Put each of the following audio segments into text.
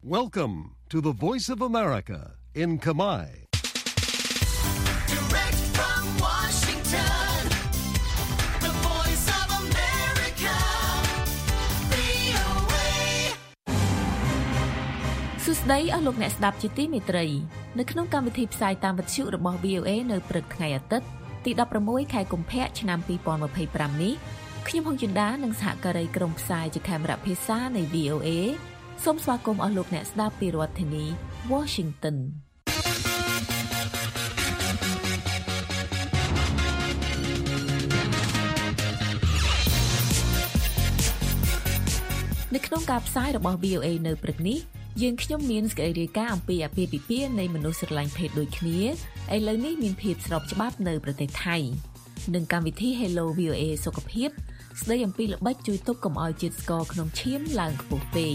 Welcome to the Voice of America in Kamai. Direct from Washington, the Voice of America, VOA. សួស្តីអស់លោកអ្នកស្ដាប់ជាទីមេត្រីនៅក្នុងកម្មវិធីផ្សាយតាមវិទ្យុរបស់ VOA នៅព្រឹកថ្ងៃអាទិត្យទី16ខែកុម្ភៈឆ្នាំ2025នេះខ្ញុំហុងចិន្តានិងសហការីក្រុមផ្សាយជាខេមរៈភាសានៃ VOA សូមស្វាគមន៍អស់លោកអ្នកស្ដាប់ពីរដ្ឋធានី Washington នៅក្នុងការផ្សាយរបស់ VOA នៅព្រឹកនេះយើងខ្ញុំមានសេចក្តីរាយការណ៍អំពីអាពាហ៍ពិពាហ៍នៃមនុស្សស្រឡាញ់ភេទដូចគ្នាឥឡូវនេះមានភាពស្របច្បាប់នៅប្រទេសថៃនិងកម្មវិធី Hello VOA សុខភាពស្ដីអំពីល្បិចជួយទប់កុំឲ្យជាតិស្ករក្នុងឈាមឡើងខ្ពស់ពេក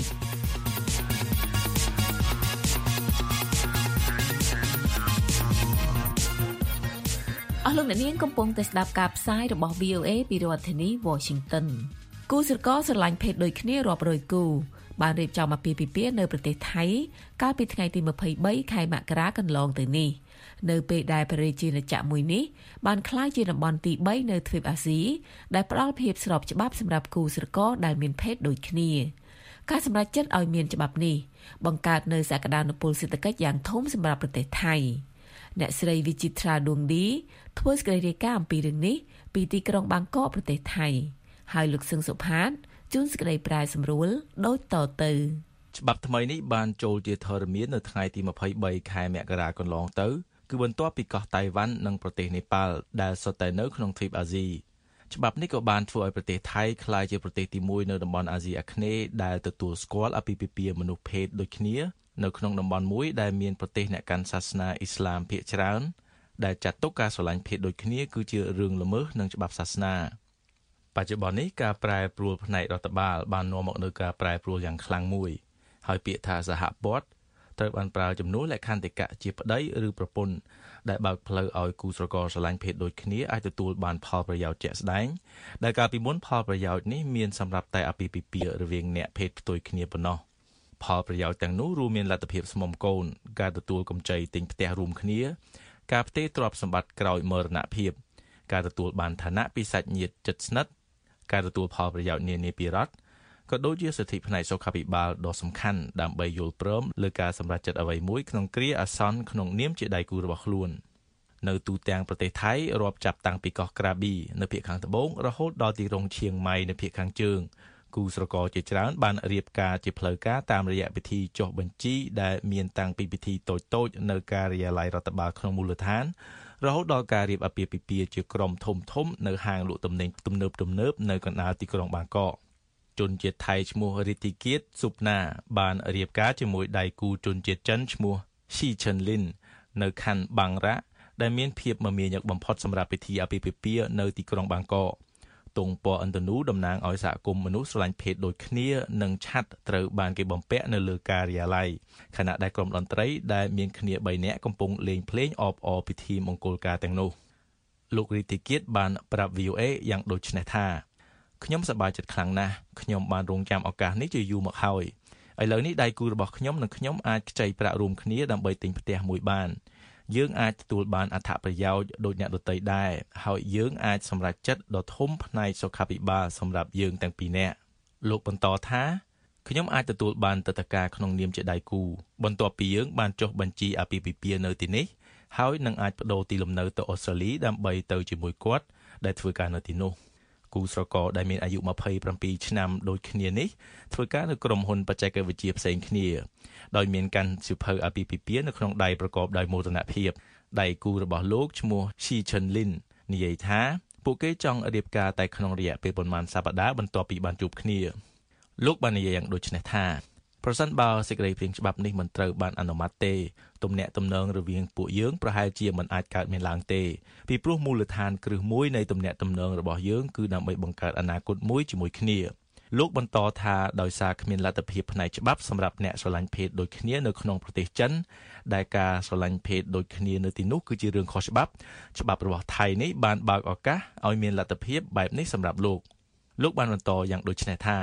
អស់លោកអ្នកនាងកំពុងតែស្ដាប់ការផ្សាយរបស់ VOA ពីរដ្ឋធានី Washington គូស្រករស្រឡាញ់ភេទដូចគ្នារាប់រយគូបានរៀបចំអាពាហ៍ពិពាហ៍នៅប្រទេសថៃកាលពីថ្ងៃទី23ខែមករាកន្លងទៅនេះនៅពេលដែលព្រះរាជាណាចក្រមួយនេះបានក្លាយជាតំបន់ទី3នៅទ្វីបអាស៊ីដែលផ្ដល់ភាពស្របច្បាប់សម្រាប់គូស្រករដែលមានភេទដូចគ្នាការសម្រេចចិត្តឲ្យមានច្បាប់នេះបង្កើតនូវសក្តានុពលសេដ្ឋកិច្ចយ៉ាងធំសម្រាប់ប្រទេសថៃអ្នកស្រីវិជិត្រាដួងឌីធ្វើសេចក្តីរាយការណ៍អំពីរឿងនេះពីទីក្រុងបាងកកប្រទេសថៃហើយលោកសឹងសុផាតជួនសេចក្តីប្រែសម្រួលដូចតទៅច្បាប់ថ្មីនេះបានចូលជាធរមាននៅថ្ងៃទី23ខែមករាកន្លងទៅគឺបន្ទាប់ពីកោះតៃវ៉ាន់និងប្រទេសនេប៉ាល់ដែលសុទ្ធតែនៅក្នុងទ្វីបអាស៊ីច្បាប់នេះក៏បានធ្វើឲ្យប្រទេសថៃក្លាយជាប្រទេសទី1នៅតំបន់អាស៊ីអាគ្នេយ៍ដែលទទួលស្គាល់អាពាហ៍ពិពាហ៍មនុស្សភេទដូចគ្នានៅក្នុងតំបន់មួយដែលមានប្រទេសអ្នកកាន់សាសនាអ៊ីស្លាមភាគច្រើនដែលចាត់ទុកការស្រឡាញ់ភេទដូចគ្នាគឺជារឿងល្មើសនឹងច្បាប់សាសនាបច្ចុប្បន្ននេះការប្រែប្រួលផ្នែករដ្ឋបាលបាននាំមកនូវការប្រែប្រួលយ៉ាងខ្លាំងមួយហើយពាក្យថាសហព័ន្ធត្រូវបានប្រើជំនួសលក្ខន្តិកៈជាប្តីឬប្រពន្ធដែលបើកផ្លូវឲ្យគូស្រករស្រឡាញ់ភេទដូចគ្នាអាចទទួលបានផលប្រយោជន៍ជាក់ស្ដែងដែលកាលពីមុនផលប្រយោជន៍នេះមានសម្រាប់តែអាពាហ៍ពិពាហ៍រវាងអ្នកភេទផ្ទុយគ្នាប៉ុណ្ណោះផលប្រយោជន៍ទាំងនោះរួមមានលទ្ធភាពស្មុំកូនការទទួលកម្ចីទិញផ្ទះរួមគ្នាការផ្ទេរទ្រព្យសម្បត្តិក្រោយមរណភាពការទទួលបានឋានៈពីសាច់ញាតិជិតស្និទ្ធការទទួលផលប្រយោជន៍នានាពីរដ្ឋក៏ដូចជាសិទ្ធិផ្នែកសុខាភិបាលដ៏សំខាន់ដើម្បីយល់ព្រមលើការសម្រេចចិត្តអ្វីមួយក្នុងគ្រាអាសន្នក្នុងនាមជាដៃគូរបស់ខ្លួននៅទូទាំងប្រទេសថៃរាប់ចាប់តាំងពីកោះក្រាប៊ីនៅភាគខាងត្បូងរហូតដល់ទីក្រុងឈៀងម៉ៃនៅភាគខាងជើងគូស្រករជាច្រើនបានរៀបការជាផ្លូវការតាមរយៈពិធីចុះបញ្ជីដែលមានតាំងពីពិធីតូចៗនៅការិយាល័យរដ្ឋបាលក្នុងមូលដ្ឋានរហូតដល់ការរៀបអាពាហ៍ពិពាហ៍ជាក្រុមធំៗនៅហាងលក់ទំនិញទំនើបៗនៅកណ្ដាលទីក្រុងបាងកកជនជាតិថៃឈ្មោះរិទ្ធិគៀតស៊ុបណាបានរៀបការជាមួយដៃគូជនជាតិចិនឈ្មោះស៊ីឈិនលីននៅខណ្ឌបាងរ៉ាដែលមានភាពមមាញឹកបំផុតសម្រាប់ពិធីអាពាហ៍ពិពាហ៍នៅទីក្រុងបាងកកទង់ពណ៌ឥន្ទនូតំណាងឲ្យសហគមន៍មនុស្សស្រឡាញ់ភេទដូចគ្នានិងឆ័ត្រត្រូវបានគេបំពាក់នៅលើការិយាល័យខណៈដែលក្រុមតន្ត្រីដែលមានគ្នា3នាក់កំពុងលេងភ្លេងអបអរពិធីមង្គលការទាំងនោះលោករិទ្ធិគៀតបានប្រាប់ VOA យ៉ាងដូចនេះថាខ្ញុំសប្បាយចិត្តខ្លាំងណាស់ខ្ញុំបានរងចាំឱកាសនេះជាយូរមកហើយឥឡូវនេះដៃគូរបស់ខ្ញុំនិងខ្ញុំអាចខ្ចីប្រាក់រួមគ្នាដើម្បីទិញផ្ទះមួយបានយើងអាចទទួលបានអត្ថប្រយោជន៍ដូចអ្នកដទៃដែរហើយយើងអាចសម្រេចចិត្តដ៏ធំផ្នែកសុខាភិបាលសម្រាប់យើងទាំងពីរនាក់លោកបន្តថាខ្ញុំអាចទទួលបានទិដ្ឋាការក្នុងនាមជាដៃគូបន្ទាប់ពីយើងបានចុះបញ្ជីអាពាហ៍ពិពាហ៍នៅទីនេះហើយនឹងអាចបដូរទីលំនៅទៅអូស្ត្រាលីដើម្បីទៅជាមួយគាត់ដែលធ្វើការនៅទីនោះគូស្រករដែលមានអាយុ27ឆ្នាំដូចគ្នានេះធ្វើការនៅក្រុមហ៊ុនបច្ចេកវិទ្យាផ្សេងគ្នាដោយមានកាន់សៀវភៅអាពាហ៍ពិពាហ៍នៅក្នុងដៃប្រកបដោយមោទនភាពដៃគូរបស់លោកឈ្មោះស៊ីឈិនលីននិយាយថាពួកគេចង់រៀបការតែក្នុងរយៈពេលប៉ុន្មានសប្តាហ៍បន្ទាប់ពីបានជួបគ្នាលោកបាននិយាយយ៉ាងដូចនេះថាប្រសិនបើសេចក្តីព្រាងច្បាប់នេះមិនត្រូវបានអនុម័តទេទំនាក់ទំនងរវាងពួកយើងប្រហែលជាមិនអាចកើតមានឡើងទេពីព្រោះមូលដ្ឋានគ្រឹះមួយនៃទំនាក់ទំនងរបស់យើងគឺដើម្បីបង្កើតអនាគតមួយជាមួយគ្នាលោកបន្តថាដោយសារគ្មានលទ្ធភាពផ្នែកច្បាប់សម្រាប់អ្នកស្រឡាញ់ភេទដូចគ្នានៅក្នុងប្រទេសចិនដែលការស្រឡាញ់ភេទដូចគ្នានៅទីនោះគឺជារឿងខុសច្បាប់របស់ថៃនេះបានបើកឱកាសឲ្យមានលទ្ធភាពបែបនេះសម្រាប់លោកបានបន្តយ៉ាងដូចនេះថា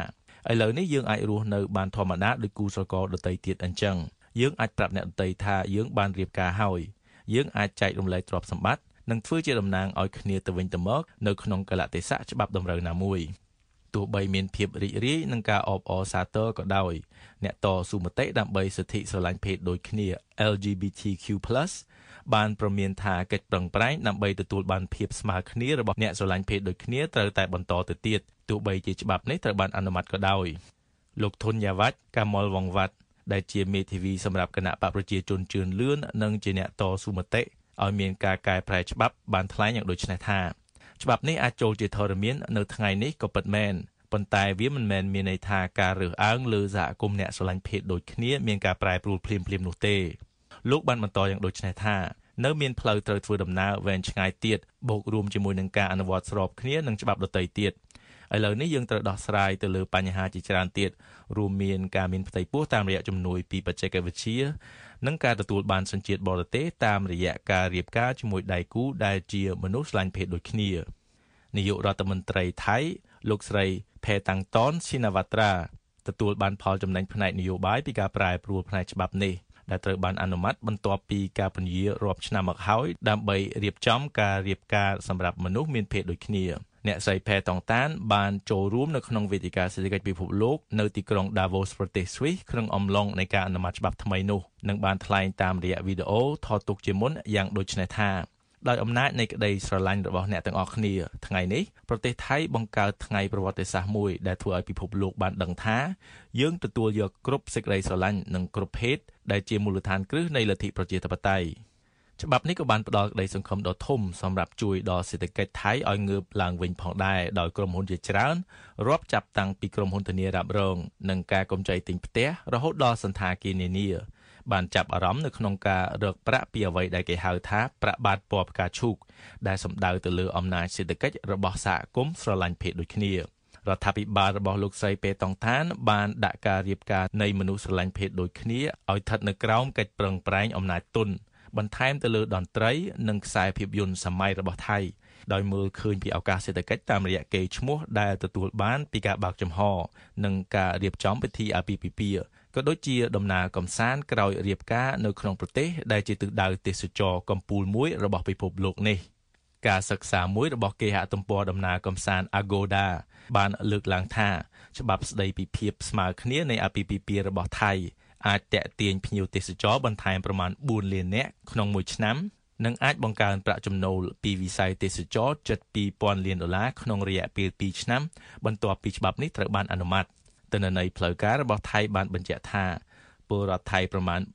ឥឡូវនេះយើងអាចរស់នៅបានធម្មតាដោយគូស្រករដទៃទៀតអញ្ចឹងយើងអាចប្រាប់អ្នកដទៃថាយើងបានរៀបការហើយយើងអាចចែករំលែកទ្រព្យសម្បត្តិនិងធ្វើជាតំណាងឲ្យគ្នាទៅវិញទៅមកនៅក្នុងកលៈទេសៈច្បាប់តម្រូវណាមួយទោះបីមានភាពរីករាយនឹងការអបអរសាទរក៏ដោយអ្នកតស៊ូមតិដើម្បីសិទ្ធិស្រឡាញ់ភេទដូចគ្នា LGBTQ+ បានប្រមានថាកិច្ចប្រឹងប្រែងដើម្បីទទួលបានភាពស្មើគ្នារបស់អ្នកស្រឡាញ់ភេទដូចគ្នាត្រូវតែបន្តទៅទៀតទោះបីជាច្បាប់នេះត្រូវបានអនុម័តក៏ដោយលោកធុនយ៉ាវ៉ាច់កាមុលវងវ៉ាត់ដែលជាមេធាវីសម្រាប់គណៈបកប្រជាជនជឿនលឿននិងជាអ្នកតស៊ូមតិឲ្យមានការកែប្រែច្បាប់បានថ្លែងយ៉ាងដូចនេះថាច្បាប់នេះអាចចូលជាធរមាននៅថ្ងៃនេះក៏ពិតមែនប៉ុន្តែវាមិនមែនមានន័យថាការរើសអើងលើសហគមន៍អ្នកស្រឡាញ់ភេទដូចគ្នាមានការប្រែប្រួលភ្លាមៗនោះទេលោកបានបន្តយ៉ាងដូចនេះថានៅមានផ្លូវត្រូវធ្វើដំណើរវែងឆ្ងាយទៀតបូករួមជាមួយនឹងការអនុវត្តស្របគ្នានឹងច្បាប់ដទៃទៀតឥឡូវនេះយើងត្រូវដោះស្រាយទៅលើបញ្ហាជាច្រើនទៀតរួមមានការមានផ្ទៃពោះតាមរយៈជំនួយពីបច្ចេកវិទ្យានិងការទទួលបានសញ្ជាតិបរទេសតាមរយៈការរៀបការជាមួយដៃគូដែលជាមនុស្សស្រឡាញ់ភេទដូចគ្នានាយករដ្ឋមន្ត្រីថៃលោកស្រីផេតាំងតនស៊ីណាវ៉ាត្រាទទួលបានផលចំណេញផ្នែកនយោបាយពីការប្រែប្រួលផ្នែកច្បាប់នេះដែលត្រូវបានអនុម័តបន្ទាប់ពីការពន្យារាប់ឆ្នាំមកហើយដើម្បីរៀបចំការរៀបការសម្រាប់មនុស្សមានភេទដូចគ្នាអ្នកស្រីផេតុងតានបានចូលរួមនៅក្នុងវេទិកាសេដ្ឋកិច្ចពិភពលោកនៅទីក្រុង Davos ប្រទេសស្វីសក្នុងអំឡុងនៃការអនុម័តច្បាប់ថ្មីនោះនិងបានថ្លែងតាមរយៈវីដេអូថតទុកជាមុនយ៉ាងដូចនេះថាដោយអំណាចនៃក្តីស្រឡាញ់របស់អ្នកទាំងអស់គ្នាថ្ងៃនេះប្រទេសថៃបង្កើតថ្ងៃប្រវត្តិសាស្ត្រមួយដែលធ្វើឲ្យពិភពលោកបានដឹងថាយើងទទួលយកគ្រប់សេចក្តីស្រឡាញ់និងគ្រប់ភេទដែលជាមូលដ្ឋានគ្រឹះនៃលទ្ធិប្រជាធិបតេយ្យច្បាប់នេះក៏បានផ្ដល់ក្តីសង្ឃឹមដ៏ធំសម្រាប់ជួយដល់សេដ្ឋកិច្ចថៃឲ្យងើបឡើងវិញផងដែរដោយក្រុមហ៊ុនជាច្រើនរាប់ចាប់តាំងពីក្រុមហ៊ុនធានារ៉ាប់រងនិងការកម្ចីទិញផ្ទះរហូតដល់សន្តាគារនានាបានចាប់អារម្មណ៍នៅក្នុងការរកប្រាក់ពីអ្វីដែលគេហៅថាប្រាក់បាតពណ៌ផ្កាឈូកដែលសំដៅទៅលើអំណាចសេដ្ឋកិច្ចរបស់សហគមន៍ស្រឡាញ់ភេទដូចគ្នារដ្ឋាភិបាលរបស់លោកស្រីប៉េតុងតានបានដាក់ការរៀបការនៃមនុស្សស្រឡាញ់ភេទដូចគ្នាឲ្យស្ថិតនៅក្រោមកិច្ចប្រឹងប្រែងអំណាចទុនបន្ថែមទៅលើតន្ត្រីនិងខ្សែភាពយន្តសម័យរបស់ថៃដោយមើលឃើញពីឱកាសសេដ្ឋកិច្ចតាមរយៈកេរ្តិ៍ឈ្មោះដែលទទួលបានពីការបើកចំហនិងការរៀបចំពិធីអាពាហ៍ពិពាហ៍ក៏ដូចជាដំណើរកម្សាន្តក្រោយរៀបការនៅក្នុងប្រទេសដែលជាទិសដៅទេសចរកំពូលមួយរបស់ពិភពលោកនេះការសិក្សាមួយរបស់គេហទំព័រដំណើរកម្សាន្ត Agoda បានលើកឡើងថាច្បាប់ស្ដីពីភាពស្មើគ្នានៃអាពាហ៍ពិពាហ៍របស់ថៃអាចទាក់ទាញភ្ញៀវទេសចរបន្ថែមប្រមាណ4លាននាក់ក្នុងមួយឆ្នាំនិងអាចបង្កើនប្រាក់ចំណូលពីវិស័យទេសចរជិត$2,000 លានក្នុងរយៈពេល2ឆ្នាំបន្ទាប់ពីច្បាប់នេះត្រូវបានអនុម័តទិន្នន័យផ្លូវការរបស់ថៃបានបញ្ជាក់ថាពលរដ្ឋថៃប្រមាណ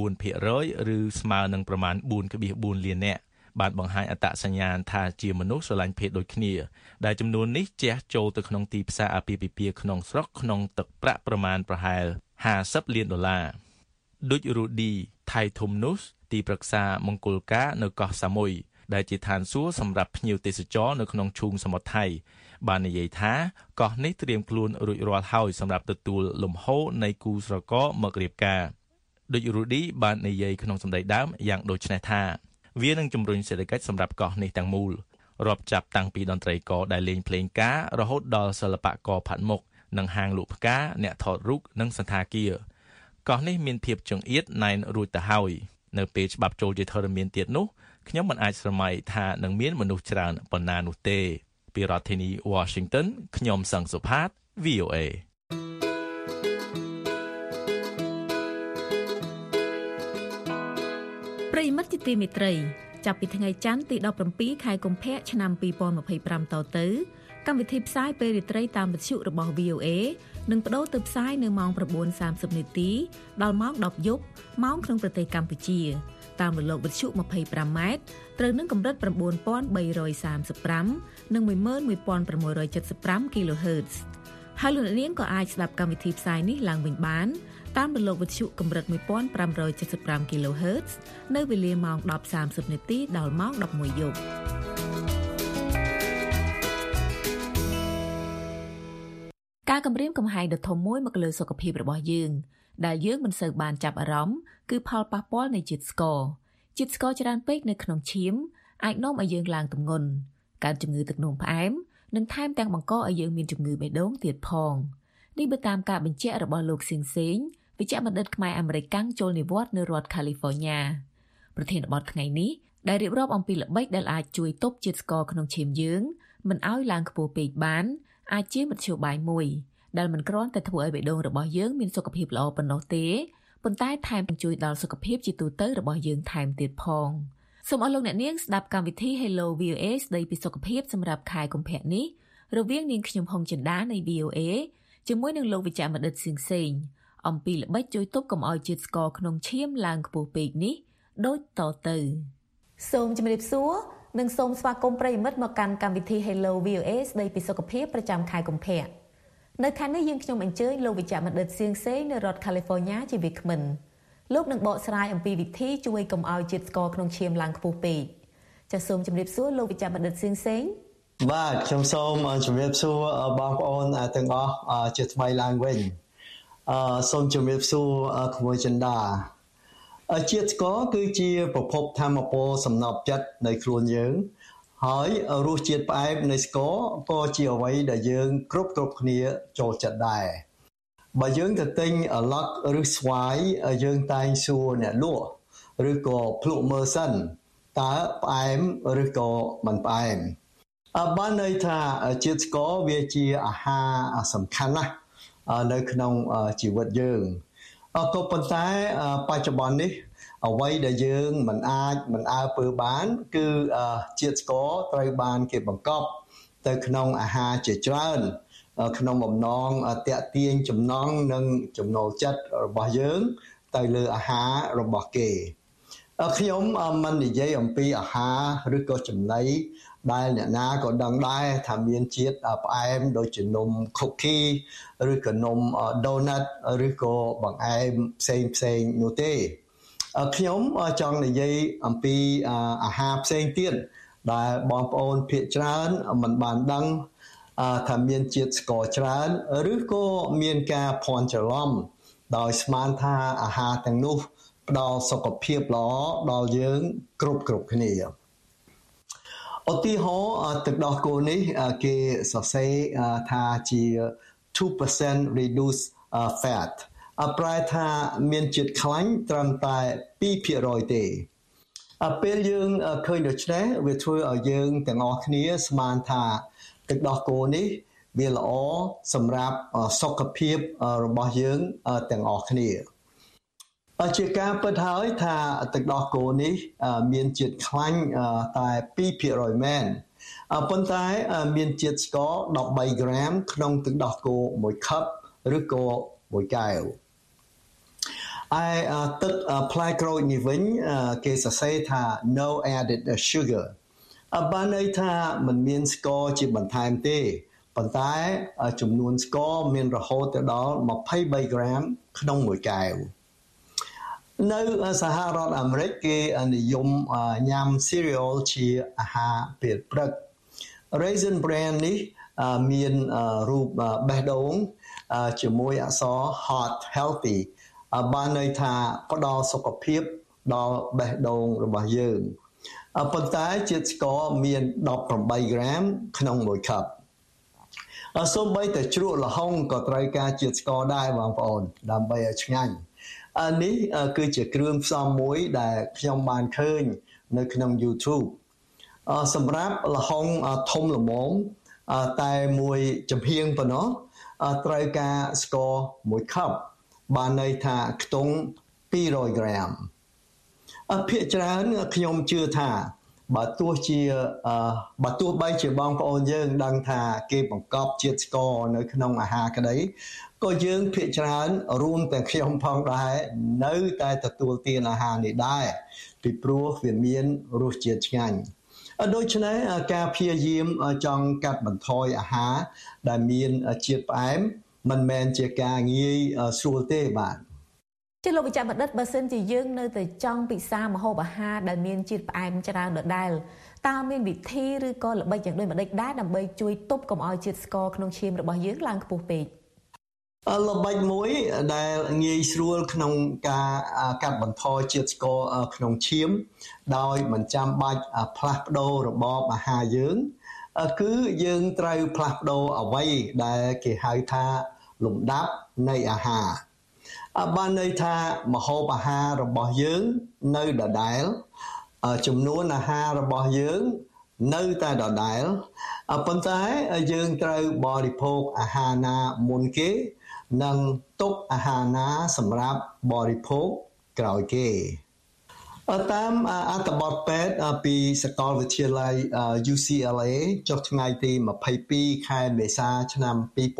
9% ឬស្មើនឹងប្រមាណ 4.4 លាននាក់បានបង្ហាញអត្តសញ្ញាណថាជាមនុស្សស្រឡាញ់ភេទដូចគ្នាដែលចំនួននេះជះចូលទៅក្នុងទីផ្សារអាពាហ៍ពិពាហ៍ក្នុងស្រុកក្នុងទឹកប្រាក់ប្រមាណប្រហែល$50 លានដូចរូឌីថៃធុំនូសទីប្រឹក្សាមង្គលការនៅកោះសាមុយដែលជាឋានសួគ៌សម្រាប់ភ្ញៀវទេសចរនៅក្នុងឈូងសមុទ្រថៃបាននិយាយថាកោះនេះត្រៀមខ្លួនរួចរាល់ហើយសម្រាប់ទទួលលំហូរនៃគូស្រករមករៀបការដូចរូឌីបាននិយាយក្នុងសម្ដីដើមយ៉ាងដូចនេះថាវានឹងជំរុញសេដ្ឋកិច្ចសម្រាប់កោះនេះទាំងមូលរាប់ចាប់តាំងពីតន្ត្រីករដែលលេងភ្លេងការរហូតដល់សិល្បករផាត់មុខនិងហាងលក់ផ្កាអ្នកថតរូបនិងសន្តាគារកោះនេះមានភាពចង្អៀតណែនរួចទៅហើយនៅពេលច្បាប់ចូលជាធរមានទៀតនោះខ្ញុំមិនអាចស្រមៃថានឹងមានមនុស្សច្រើនប៉ុណ្ណានោះទេពីរដ្ឋធានី Washington ខ្ញុំសង្សុផាត VOA ប្រិយមិត្តជាទីមេត្រីចាប់ពីថ្ងៃច័ន្ទទី17ខែកុម្ភៈឆ្នាំ2025តទៅកម្មវិធីផ្សាយពេលរាត្រីតាមវិទ្យុរបស់ VOA នឹងបដូរទៅផ្សាយនៅម៉ោង 9:30 នាទីដល់ម៉ោង 10 យប់ម៉ោងក្នុងប្រទេសកម្ពុជាតាមរលកវិទ្យុ 25M ត្រូវនឹងកម្រិត 9335 និង 11675 kHz ហើយលោកអ្នកនាងក៏អាចស្ដាប់កម្មវិធីផ្សាយនេះឡើងវិញបានតាមរលកវិទ្យុកម្រិត 1575 kHz នៅវេលាម៉ោង 10:30 នាទីដល់ម៉ោង 11 យប់ការគម្រាមកំហែងដ៏ធំមួយមកលើសុខភាពរបស់យើងដែលយើងមិនសូវបានចាប់អារម្មណ៍គឺផលប៉ះពាល់នៃជាតិស្ករច្រើនពេកនៅក្នុងឈាមអាចនាំឲ្យយើងឡើងទម្ងន់កើតជំងឺទឹកនោមផ្អែមនិងថែមទាំងបង្កឲ្យយើងមានជំងឺបេះដូងទៀតផងនេះបើតាមការបញ្ជាក់របស់លោកសៀងសេងវិជ្ជបណ្ឌិតខ្មែរអាមេរិកចូលនិវត្តន៍នៅរដ្ឋ California ប្រធានបទថ្ងៃនេះដែលរៀបរាប់អំពីល្បិចដែលអាចជួយទប់ជាតិស្ករក្នុងឈាមយើងមិនឲ្យឡើងខ្ពស់ពេកបានអាចជាមធ្យោបាយមួយដែលមិនគ្រាន់តែធ្វើឲ្យបេះដូងរបស់យើងមានសុខភាពល្អប៉ុណ្ណោះទេប៉ុន្តែថែមទាំងជួយដល់សុខភាពជាទូទៅរបស់យើងថែមទៀតផងសូមអរលោកអ្នកនាងស្ដាប់កម្មវិធី Hello VOA ស្ដីពីសុខភាពសម្រាប់ខែកុម្ភៈនេះរវាងនាងខ្ញុំហុងចិន្តានៃ VOA ជាមួយនឹងលោកវិជ្ជបណ្ឌិតសៀងសេងអំពីល្បិចជួយទប់កុំឲ្យជាតិស្ករក្នុងឈាមឡើងខ្ពស់ពេកនេះដូចតទៅសូមជម្រាបសួរនិងសូមស្វាគមន៍ប្រិយមិត្តមកកាន់កម្មវិធី Hello VOA ស្ដីពីសុខភាពប្រចាំខែកុម្ភៈនៅខែនេះយើងខ្ញុំអញ្ជើញលោកវិជ្ជបណ្ឌិតសៀងសេងនៅរដ្ឋ California ជាវាគ្មិនលោកនឹងបកស្រាយអំពីវិធីជួយកុំឲ្យជាតិស្ករក្នុងឈាមឡើងខ្ពស់ពេកចាសសូមជម្រាបសួរលោកវិជ្ជបណ្ឌិតសៀងសេងបាទខ្ញុំសូមជម្រាបសួរបងប្អូនទាំងអស់ជាថ្មីឡើងវិញសូមជម្រាបសួរក្មួយចិន្តាជាតិស្ករគឺជាប្រភពថាមពលសំណព្វចិត្តនៃខ្លួនយើងហើយរសជាតិផ្អែមនៃស្ករក៏ជាអ្វីដែលយើងគ្រប់គ្នាចូលចិត្តដែរបើយើងទៅទិញអាឡុកឬស្វាយយើងតែងសួរអ្នកលក់ឬក៏ភ្លក់មើលសិនតើផ្អែមឬក៏មិនផ្អែមបានន័យថាជាតិស្ករវាជាអាហារសំខាន់ណាស់នៅក្នុងជីវិតយើងក៏ប៉ុន្តែបច្ចុប្បន្ននេះអ្វីដែលយើងមិនអើពើបានគឺជាតិស្ករត្រូវបានគេបង្កប់ទៅក្នុងអាហារជាច្រើនក្នុងបំណងតាក់ទាញចំណង់និងចំណូលចិត្តរបស់យើងទៅលើអាហាររបស់គេខ្ញុំមិននិយាយអំពីអាហារឬក៏ចំណីដែលអ្នកណាក៏ដឹងដែរថាមានជាតិផ្អែមដូចជានំ cookie ឬក៏នំ donut ឬក៏បង្អែមផ្សេងនោះទេខ្ញុំចង់និយាយអំពីអាហារផ្សេងទៀតដែលបងប្អូនភាគច្រើនមិនបានដឹងថាមានជាតិស្ករច្រើនឬក៏មានការភ័ន្តច្រឡំដោយស្មានថាអាហារទាំងនោះផ្ដល់សុខភាពល្អដល់យើងគ្រប់គ្នាឧទាហរណ៍ទឹកដោះគោនេះគេសរសេរថាជា 2% reduced fat ប្រែថាមានជាតិខ្លាញ់ត្រឹមតែ 2% ទេពេលយើងឃើញដូច្នេះវាធ្វើឲ្យយើងទាំងអស់គ្នាស្មានថាទឹកដោះគោនេះវាល្អសម្រាប់សុខភាពរបស់យើងទាំងអស់គ្នាជាការពិតហើយថាទឹកដោះគោនេះមានជាតិខ្លាញ់តែ 2% មែនប៉ុន្តែមានជាតិស្ករ13ក្រាមក្នុងទឹកដោះគោ1ខឹបឬក៏1កែវទឹកផ្លែក្រូចនេះវិញគេសរសេរថា no added sugar បានន័យថាមិនមានស្ករជាបន្ថែមទេប៉ុន្តែចំនួនស្ករមានរហូតដល់23ក្រាមក្នុង1កែវនៅសហរដ្ឋអាមេរិកគេនិយមញ៉ាំ cereal ជាអាហារពេលព្រឹក Raisin Bran នេះមានរូបបេះដូងជាមួយអក្សរ heart healthy បានន័យថាផ្ដល់សុខភាពដល់បេះដូងរបស់យើងប៉ុន្តែជាតិស្ករមាន18ក្រាមក្នុង1ខឹបសូម្បីតែជ្រក់ល្ហុងក៏ត្រូវការជាតិស្ករដែរបងប្អូនដើម្បីឲ្យឆ្ងាញ់នេះគឺជាគ្រឿងផ្សំមួយដែលខ្ញុំបានឃើញនៅក្នុង YouTube សម្រាប់ល្ហុងធំល្មមតែមួយចំហៀងប៉ុណ្ណោះត្រូវការស្ករ1ខឹបបានន័យថាខ្ទង់200ក្រាមភាគច្រើនខ្ញុំជឿថាបើទោះបីជាបងប្អូនយើងដឹងថាគេបង្កប់ជាតិស្ករនៅក្នុងអាហារក្តីក៏យើងភាគច្រើនរួមទាំងខ្ញុំផងដែរនៅតែទទួលទានអាហារនេះដែរពីព្រោះវាមានរសជាតិឆ្ងាញ់ដូច្នេះការព្យាយាមចង់កាត់បន្ថយអាហារដែលមានជាតិផ្អែមមិនមែនជាការងាយស្រួលទេបាទជាលោកវិជ្ជបណ្ឌិតបើសិនជាយើងនៅតែចង់ពិសាម្ហូបអាហារដែលមានជាតិផ្អែមច្រើនដដែលតើមានវិធីឬក៏ល្បិចយ៉ាងដូចម្តេចដែរដើម្បីជួយទប់កុំឲ្យជាតិស្ករក្នុងឈាមរបស់យើងឡើងខ្ពស់ពេកល្បិចមួយដែលងាយស្រួលក្នុងការកាត់បន្ថយជាតិស្ករក្នុងឈាមដោយមិនចាំបាច់ផ្លាស់ប្ដូររបបអាហារយើងគឺយើងត្រូវផ្លាស់ប្ដូរអ្វីដែលគេហៅថាលំដាប់នៃអាហារបានន័យថាម្ហូបអាហាររបស់យើងនៅដដែលចំនួនអាហាររបស់យើងនៅតែដដែលប៉ុន្តែយើងត្រូវបរិភោគអាហារណាមុនគេនិងទុកអាហារណាសម្រាប់បរិភោគក្រោយគេតាមអត្ថបទពេទ្យពីសាកលវិទ្យាល័យ UCLA ចុះថ្ងៃទី22ខែមេសាឆ្នាំ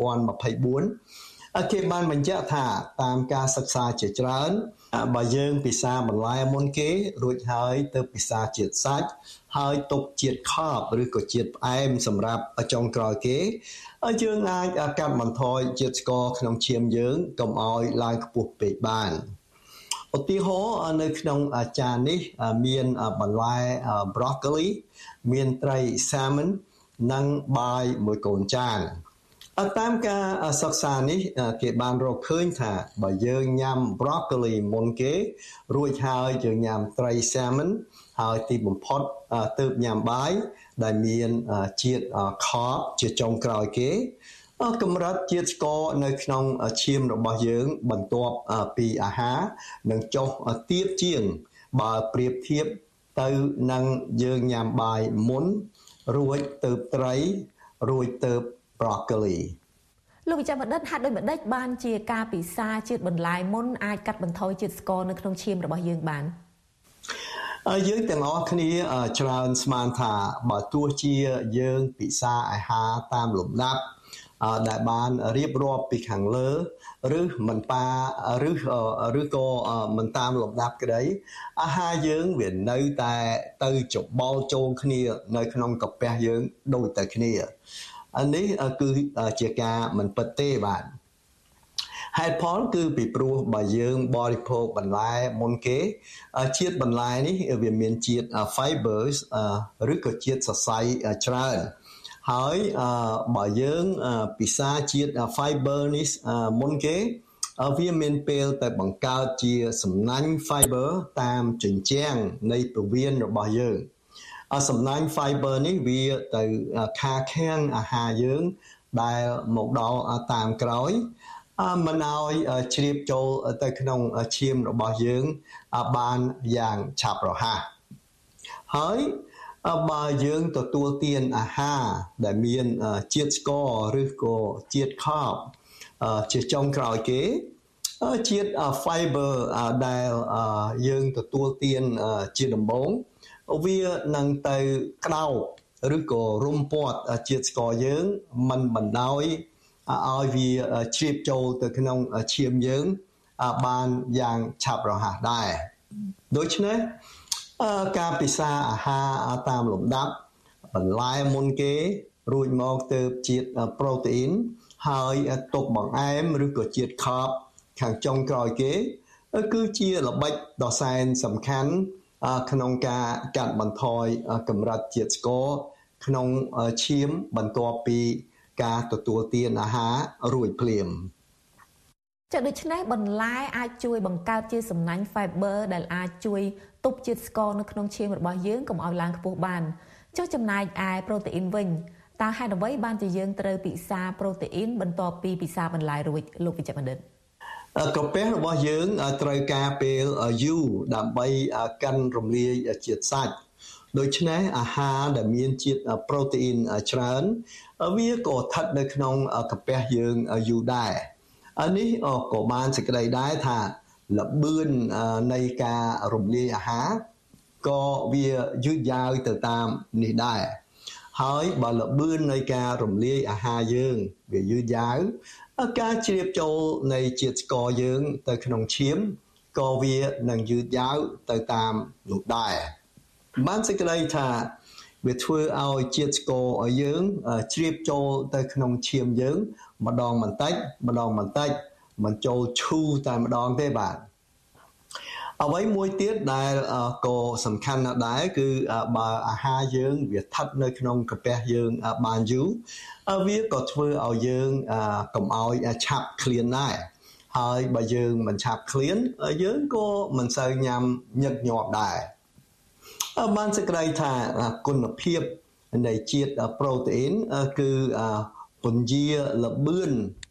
2024គេបានបញ្ជាក់ថាតាមការសិក្សាជាច្រើនបើយើងពិសាបន្លែមុនគេរួចហើយទៅពិសាជាតិសាច់ហើយទុកជាតិខប់ឬក៏ជាតិផ្អែមសម្រាប់ចុងក្រោយគេយើងអាចកាត់បន្ថយជាតិស្ករក្នុងឈាមយើងកុំឲ្យឡើងខ្ពស់ពេកបានឧទាហរណ៍នៅក្នុងចាននេះមានបន្លែ broccoli មានត្រី salmon និងបាយមួយកូនចានតាមការសិក្សានេះគេបានរកឃើញថាបើយើងញ៉ាំ broccoli មុនគេរួចហើយយើងញ៉ាំត្រី salmon ហើយទីបំផុតទើបញ៉ាំបាយដែលមានជាតិខបជាចុងក្រោយគេកម្រិតជាតិស្ករនៅក្នុងឈាមរបស់យើងបន្ទាប់ពីអាហារនឹងចុះទាបជាងបើប្រៀបធៀបទៅនឹងយើងញ៉ាំបាយមុនរួចទៅត្រីរួចទៅ broccoli លោកវិជ្ជបណ្ឌិតហាក់ដូចម្ដេចបានជាការពិសាជាតិបន្លែមុនអាចកាត់បន្ថយជាតិស្ករនៅក្នុងឈាមរបស់យើងបានយើងទាំងអស់គ្នាច្រើនស្មានថាបើទោះជាយើងពិសាអាហារតាមលំដាប់ដែលបានរៀបរាប់ពីខាងលើឬមិនឬក៏មិនតាមលំដាប់ក្តីអាហារយើងវានៅតែទៅច្បល់ចូលគ្នានៅក្នុងកាពះយើងដូចតែគ្នានេះគឺជាការមិនពិតទេបាទហេតុផលគឺពីព្រោះបើយើងបរិភោគបន្លែមុនគេជាតិបន្លែនេះវាមានជាតិ fibers ឬក៏ជាតិសរសៃច្រើនហើយបើយើងពិសាជាតិ fiber នេះមុនគេវាមានពេលទៅបង្កើតជាសំណាញ់ fiber តាមជញ្ជាំងនៃពោះវៀនរបស់យើងសំណាញ់ fiber នេះវាទៅខាខាំងអាហារយើងដែលមកដល់តាមក្រោយមិនឲ្យជ្រាបចូលទៅក្នុងឈាមរបស់យើងបានយ៉ាងឆាប់រហ័សហើយបើយើងទទួលទានអាហារដែលមានជាតិស្ករឬក៏ជាតិខបជាចុងក្រោយគេជាតិ fiber ដែលយើងទទួលទានជាដំបូងវានឹងទៅក្តោបឬក៏រុំព័ទ្ធជាតិស្ករយើងមិនបណ្ដោយឲ្យវាជ្រាបចូលទៅក្នុងឈាមយើងបានយ៉ាងឆាប់រហ័សដែរដូច្នេះការពិសាអាហារតាមលំដាប់បន្លែមុនគេរួចមកទៅជាតិប្រូតេអ៊ីនហើយទុកបង្អែមឬក៏ជាតិខបខាងចុងក្រោយគេគឺជាល្បិចដ៏សែនសំខាន់ក្នុងការកាត់បន្ថយកម្រិតជាតិស្ករក្នុងឈាមបន្ទាប់ពីការទទួលទានអាហាររួចភ្លាមចាដូច្នេះបន្លែអាចជួយបង្កើតជាសំណាញ់ fiber ដែលអាចជួយទប់ជាតិស្ករនៅក្នុងឈាមរបស់យើងកុំឲ្យឡើងខ្ពស់បានចុះចំណែកឯប្រូតេអ៊ីនវិញតើហេតុអ្វីបានជាយើងត្រូវពិសាប្រូតេអ៊ីនបន្ទាប់ពីពិសាបន្លែរួចលោកវិជ្ជបណ្ឌិតកាពះរបស់យើងត្រូវការពេលយូរដើម្បីកាន់រំលាយជាតិសាច់ដូច្នេះអាហារដែលមានជាតិប្រូតេអ៊ីនច្រើនវាក៏ស្ថិតនៅក្នុងកាពះយើងយូរដែរនេះក៏បានសេចក្តីដែរថាល្បឿននៃការរំលាយអាហារក៏វាយឺតយ៉ាវទៅតាមនេះដែរហើយបើល្បឿននៃការរំលាយអាហារយើងវាយឺតយ៉ាវការជ្រាបចូលនៃជាតិស្ករយើងទៅក្នុងឈាមក៏វានឹងយឺតយ៉ាវទៅតាមនោះដែរបានសេចក្តីថាវាធ្វើឲ្យជាតិស្ករឲ្យយើងជ្រាបចូលទៅក្នុងឈាមយើងម្ដងបន្តិចមិនចូលឈូតែម្ដងទេបាទអ្វីមួយទៀតដែលក៏សំខាន់ណាស់ដែរគឺបើអាហារយើងវាស្ថិតនៅក្នុងកាពះយើងបានយូរវាក៏ធ្វើឲ្យយើងកុំឲ្យឆាប់ឃ្លានដែរហើយបើយើងមិនឆាប់ឃ្លានយើងក៏មិនសូវញ៉ាំញឹកញាប់ដែរបានសេចក្តីថាគុណភាពនៃជាតិប្រូតេអ៊ីនគឺពន្យាល្បឿន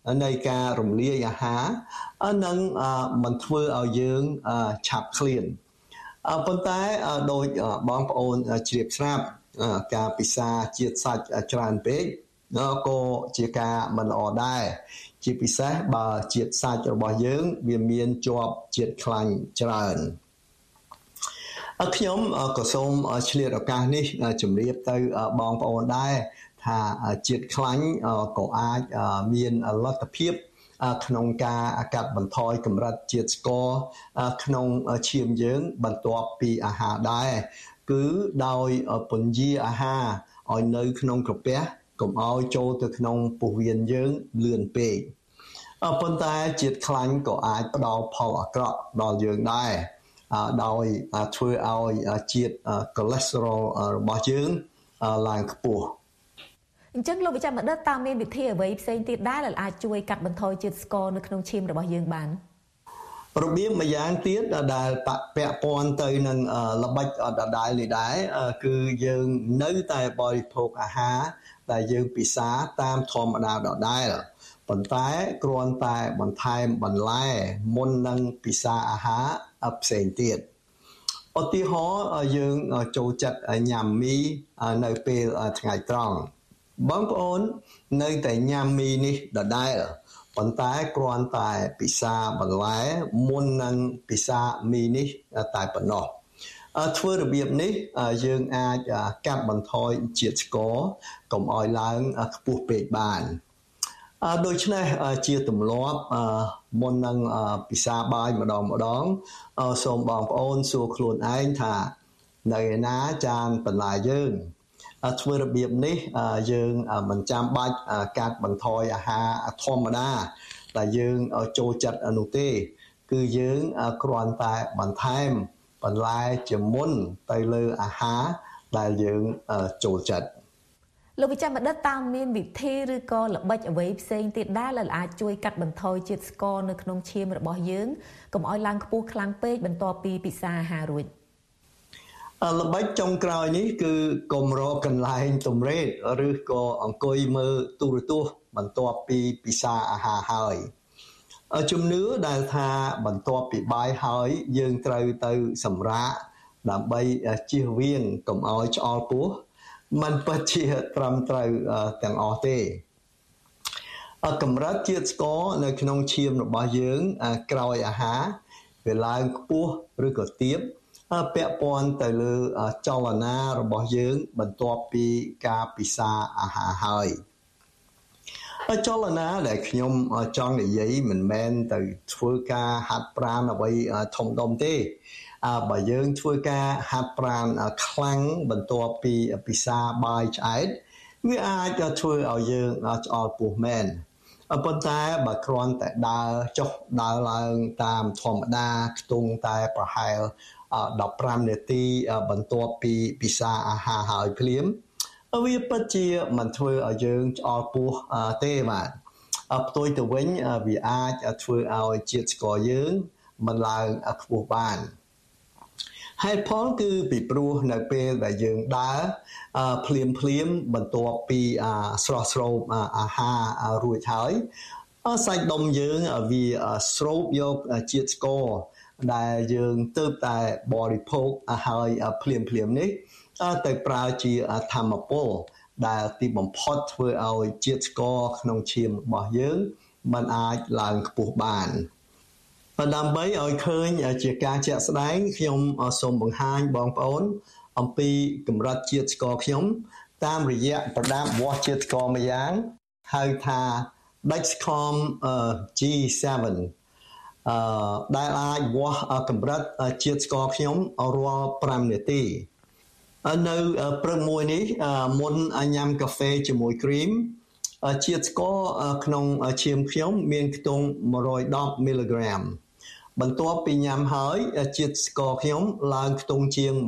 នៃការរំលាយអាហារនិងមិនធ្វើឲ្យយើងឆាប់ឃ្លានប៉ុន្តែដោយបងប្អូនជ្រាបស្រាប់ការពិសាជាតិសាច់ច្រើនពេកក៏ជាការមិនល្អដែរជាពិសេសបើជាតិសាច់របស់យើងវាមានជាប់ជាតិខ្លាញ់ច្រើនខ្ញុំក៏សូមឆ្លៀតឱកាសនេះជម្រាបទៅបងប្អូនដែរថាជាតិខ្លាញ់ក៏អាចមានលទ្ធភាពក្នុងការកាត់បន្ថយកម្រិតជាតិស្ករក្នុងឈាមយើងបន្ទាប់ពីអាហារដែរគឺដោយពន្យាអាហារឲ្យនៅក្នុងក្រពះកុំឲ្យចូលទៅក្នុងពោះវៀនយើងលឿនពេកប៉ុន្តែជាតិខ្លាញ់ក៏អាចផ្ដល់ផលអាក្រក់ដល់យើងដែរដោយធ្វើឲ្យជាតិកូឡេស្តេរ៉ុលរបស់យើងឡើងខ្ពស់អញ្ចឹងលោកវិជ្ជបណ្ឌិតតើមានវិធីអ្វីផ្សេងទៀតដែរដែលអាចជួយកាត់បន្ថយជាតិស្ករនៅក្នុងឈាមរបស់យើងបានរបៀបម្យ៉ាងទៀតដែលពាក់ព័ន្ធទៅនឹងល្បិចដដែលនេះដែរគឺយើងនៅតែបរិភោគអាហារដែលយើងពិសាតាមធម្មតាដដែលប៉ុន្តែគ្រាន់តែបន្ថែមបន្លែមុននឹងពិសាអាហារផ្សេងទៀតឧទាហរណ៍យើងចូលចិត្តញ៉ាំមីនៅពេលថ្ងៃត្រង់បងប្អូននៅតែញ៉ាំមីនេះដដែលប៉ុន្តែគ្រាន់តែពិសាបន្លែមុននឹងពិសាមីនេះតែប៉ុណ្ណោះធ្វើរបៀបនេះយើងអាចកាត់បន្ថយជាតិស្ករកុំឲ្យឡើងខ្ពស់ពេកបានដូច្នេះជាទម្លាប់មុននឹងពិសាបាយម្ដងសូមបងប្អូនសួរខ្លួនឯងថានៅឯណាចានបន្លែយើងធ្វើរបៀបនេះយើងមិនចាំបាច់កាត់បន្ថយអាហារធម្មតាដែលយើងចូលចិត្តនោះទេគឺយើងគ្រាន់តែបន្ថែមបន្លែជាមុនទៅលើអាហារដែលយើងចូលចិត្តលោកវិជ្ជបណ្ឌិតតើមានវិធីឬក៏ល្បិចអ្វីផ្សេងទៀតដែរដែលអាចជួយកាត់បន្ថយជាតិស្ករនៅក្នុងឈាមរបស់យើងកុំឲ្យឡើងខ្ពស់ខ្លាំងពេកបន្ទាប់ពីពិសាអាហាររួចល្បិចចុងក្រោយនេះគឺកុំរកកន្លែងទំរេតឬក៏អង្គុយមើលទូរទស្សន៍បន្ទាប់ពីពិសាអាហារហើយជំនឿដែលថាបន្ទាប់ពីបាយហើយយើងត្រូវទៅសម្រាកដើម្បីជៀសវាងកុំឲ្យឆ្អល់ពោះมันពិតជាត្រឹមត្រូវទាំងអស់ទេកម្រិតជាតិស្ករនៅក្នុងឈាមរបស់យើងក្រោយអាហារវាឡើងខ្ពស់ឬក៏ទាបពាក់ព័ន្ធទៅលើចលនារបស់យើងបន្ទាប់ពីការពិសាអាហារហើយចលនាដែលខ្ញុំចង់និយាយមិនមែនទៅធ្វើការហាត់ប្រាណអ្វីធំដុំទេបើយើងធ្វើការហាត់ប្រាណខ្លាំងបន្ទាប់ពីពិសាបាយឆ្អែតវាអាចធ្វើឲ្យយើងឆ្អល់ពោះមែនប៉ុន្តែបើគ្រាន់តែដើរចុះដើរឡើងតាមធម្មតាខ្ទង់តែប្រហែល15នាទីបន្ទាប់ពីពិសាអាហារហើយភ្លាមវាពិតជាមិនធ្វើឲ្យយើងឆ្អល់ពោះទេបាទផ្ទុយទៅវិញវាអាចធ្វើឲ្យជាតិស្ករយើងមិនឡើងខ្ពស់បានហេតុផលគឺពីព្រោះនៅពេលដែលយើងដើរភ្លាមបន្ទាប់ពីស្រស់ស្រូបអាហាររួចហើយសាច់ដុំយើងវាស្រូបយកជាតិស្ករដែលយើងទើបតែបរិភោគហើយភ្លាមនេះទៅប្រើជាធម្មពលដែលទីបំផុតធ្វើឲ្យជាតិស្ករក្នុងឈាមរបស់យើងមិនអាចឡើងខ្ពស់បានដើម្បីឲ្យឃើញជាការជាក់ស្ដែងខ្ញុំសូមបង្ហាញបងប្អូនអំពីកម្រិតជាតិស្ករខ្ញុំតាមរយៈប្រដាប់វាស់ជាតិស្ករមួយយ៉ាងហៅថា Dexcom G7 ដែលអាចវាស់កម្រិតជាតិស្ករខ្ញុំរាល់5នាទីនៅព្រឹកមួយនេះមុនញ៉ាំកាហ្វេជាមួយគ្រីមជាតិស្ករក្នុងឈាមខ្ញុំមានខ្ទង់110មីលីក្រាមបន្ទាប់ពីញ៉ាំហើយជាតិស្ករខ្ញុំឡើងខ្ទង់ជាង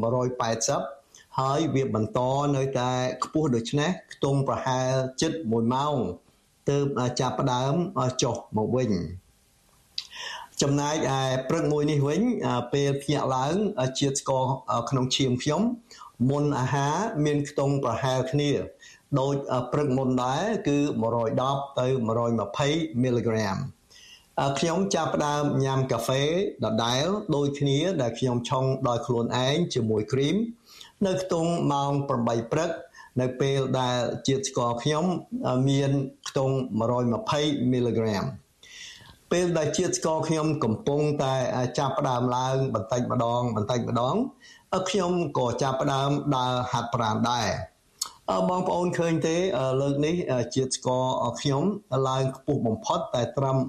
180ហើយវាបន្តនៅតែខ្ពស់ដូច្នេះខ្ទង់ប្រហែលជិត1ម៉ោងទើបចាប់ផ្ដើមចុះមកវិញចំណែកឯព្រឹកមួយនេះវិញពេលភ្ញាក់ឡើងជាតិស្ករក្នុងឈាមខ្ញុំមុនអាហារមានខ្ទង់ប្រហែលគ្នាដូចព្រឹកមុនដែរគឺ110ទៅ120មីលីក្រាមខ្ញុំចាប់ផ្ដើមញ៉ាំកាហ្វេដដែលដូចគ្នាដែលខ្ញុំឆុងដោយខ្លួនឯងជាមួយគ្រីមនៅខ្ទង់ម៉ោង8ព្រឹកនៅពេលដែលជាតិស្ករខ្ញុំមានខ្ទង់120មីលីក្រាមពេលដែលជាតិស្ករខ្ញុំកំពុងតែចាប់ផ្ដើមឡើងបន្តិចម្ដងខ្ញុំក៏ចាប់ផ្ដើមដើរហាត់ប្រាណដែរបងប្អូនឃើញទេលើកនេះជាតិស្ករខ្ញុំឡើងខ្ពស់បំផុតតែត្រឹម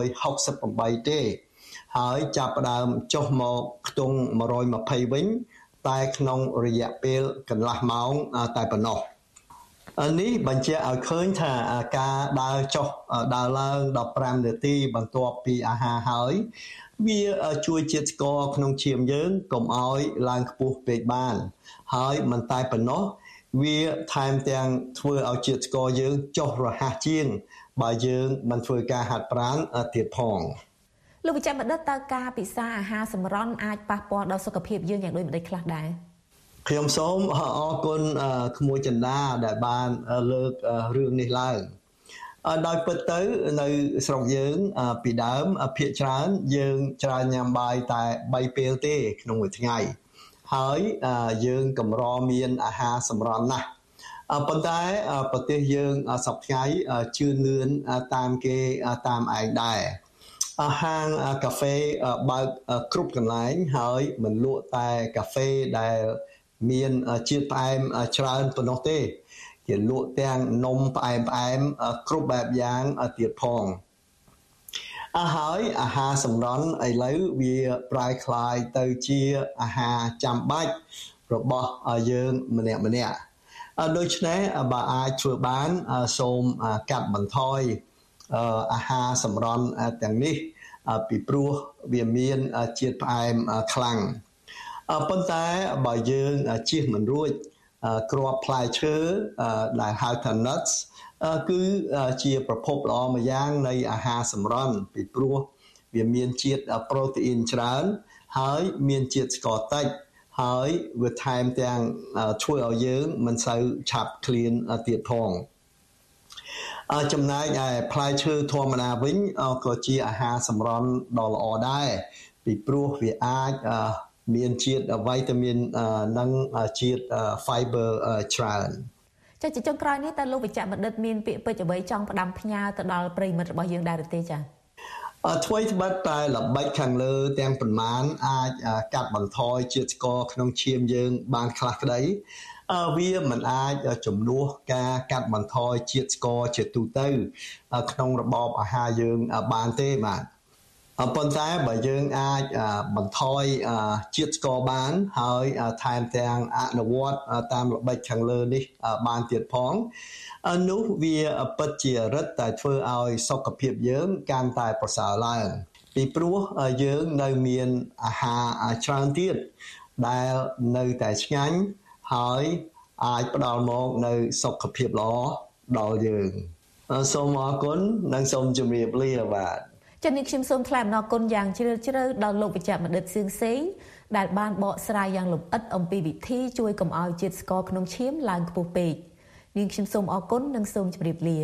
168ទេហើយចាប់ផ្ដើមចុះមកខ្ទង់120វិញតែក្នុងរយៈពេលកន្លះម៉ោងតែប៉ុណ្ណោះនេះបញ្ជាក់ឲ្យឃើញថាការដើរចុះដើរឡើង15នាទីបន្ទាប់ពីអាហារហើយវាជួយជាតិស្ករក្នុងឈាមយើងកុំឲ្យឡើងខ្ពស់ពេកបានហើយមិនតែប៉ុណ្ណោះវាថែមទាំងធ្វើឲ្យជាតិស្ករយើងចុះរហ័សជាងបើយើងមិនធ្វើការហាត់ប្រាណទៀតផងលោកវិជ្ជបណ្ឌិតតើការពិសាអាហារសម្រន់អាចប៉ះពាល់ដល់សុខភាពយើងយ៉ាងដូចម្តេចខ្លះដែរខ្ញុំសូមអរគុណក្មួយចិន្តាដែលបានលើករឿងនេះឡើងដោយពិតទៅនៅស្រុកយើងពីដើមភាគច្រើនយើងច្រើនញ៉ាំបាយតែ3ពេលទេក្នុងមួយថ្ងៃហើយយើងកម្រមានអាហារសម្រន់ណាស់ប៉ុន្តែប្រទេសយើងសប្តាហ៍ថ្ងៃជឿនលឿនតាមគេតាមឯងដែរហាងកាហ្វេបើកគ្រប់កន្លែងហើយមិនលក់តែកាហ្វេដែលមានជាតិផ្អែមច្រើនប៉ុណ្ណោះទេគេលក់ទាំងនំផ្អែមគ្រប់បែបយ៉ាងទៀតផងហើយអាហារសម្រន់ឥឡូវវាប្រែក្លាយទៅជាអាហារចាំបាច់របស់យើងម្នាក់ដូច្នេះបើអាចធ្វើបានសូមកាត់បន្ថយអាហារសម្រន់ទាំងនេះពីព្រោះវាមានជាតិផ្អែមខ្លាំងប៉ុន្តែបើយើងជៀសមិនរួចគ្រាប់ផ្លែឈើដែលហៅថា nuts គឺជាប្រភពល្អមួយយ៉ាងនៃអាហារសម្រន់ពីព្រោះវាមានជាតិប្រូតេអ៊ីនច្រើនហើយមានជាតិស្ករតិចហើយវាថែមទាំងជួយឲ្យយើងមិនសូវឆាប់ឃ្លានទៀតផងចំណែកឯផ្លែឈើធម្មតាវិញក៏ជាអាហារសម្រន់ដ៏ល្អដែរពីព្រោះវាអាចមានជាតិវីតាមីននិងជាតិ fiber ច្រើនចា៎ជាចុងក្រោយនេះតើលោកវិជ្ជបណ្ឌិតមានពាក្យពេចន៍អ្វីចង់ផ្ដាំផ្ញើទៅដល់ប្រិយមិត្តរបស់យើងដែរទេចា៎អ្វីត្បិតតែល្បិចខាងលើទាំងប៉ុន្មានអាចកាត់បន្ថយជាតិស្ករក្នុងឈាមយើងបានខ្លះក្តីវាមិនអាចជំនួសការកាត់បន្ថយជាតិស្ករជាទូទៅក្នុងរបបអាហារយើងបានទេបាទប៉ុន្តែបើយើងអាចបន្ថយជាតិស្ករបានហើយថែមទាំងអនុវត្តតាមល្បិចខាងលើនេះបានទៀតផងនោះវាពិតជារឹតតែធ្វើឲ្យសុខភាពយើងកាន់តែប្រសើរឡើងពីព្រោះយើងនៅមានអាហារច្រើនទៀតដែលនៅតែឆ្ងាញ់ហើយអាចផ្ដល់មកនៅសុខភាពល្អដល់យើងសូមអរគុណនិងសូមជម្រាបលាបាទចា៎នេះខ្ញុំសូមថ្លែងអំណរគុណយ៉ាងជ្រាលជ្រៅដល់លោកវិជ្ជបណ្ឌិតសឿងសេងដែលបានបកស្រាយយ៉ាងលម្អិតអំពីវិធីជួយកុំឲ្យជាតិស្ករក្នុងឈាមឡើងខ្ពស់ពេកនាងខ្ញុំសូមអរគុណនិងសូមជម្រាបលា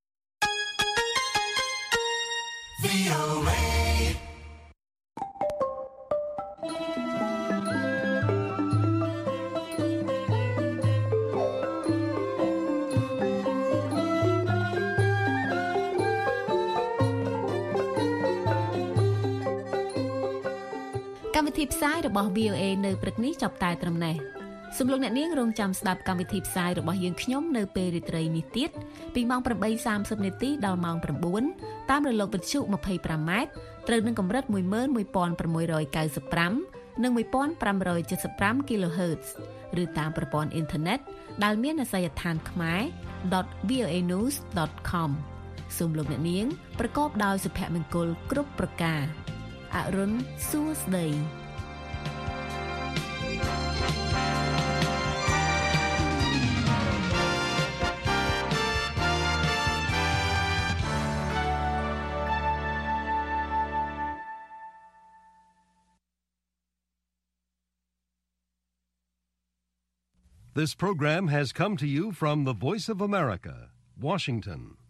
កម្មវិធីផ្សាយរបស់ VOA នៅព្រឹកនេះចាប់តែត្រឹមនេះសូមលោកអ្នកនាងរងចាំស្ដាប់កម្មវិធីផ្សាយរបស់យើងខ្ញុំនៅពេលរាត្រីនេះទៀតពីម៉ោង 8:30 នាទីដល់ម៉ោង 9 តាមរលកវិទ្យុ 25m ត្រូវនឹងកម្រិត 11695 និង 1575 kHz ឬតាមប្រព័ន្ធអ៊ីនធឺណិតដែលមានអាសយដ្ឋានខ្មែរ.voanews.com សូមលោកអ្នកនាងប្រកបដោយសុភមង្គលគ្រប់ប្រការអរុនសួស្ដី VOA This program has come to you from the Voice of America, Washington.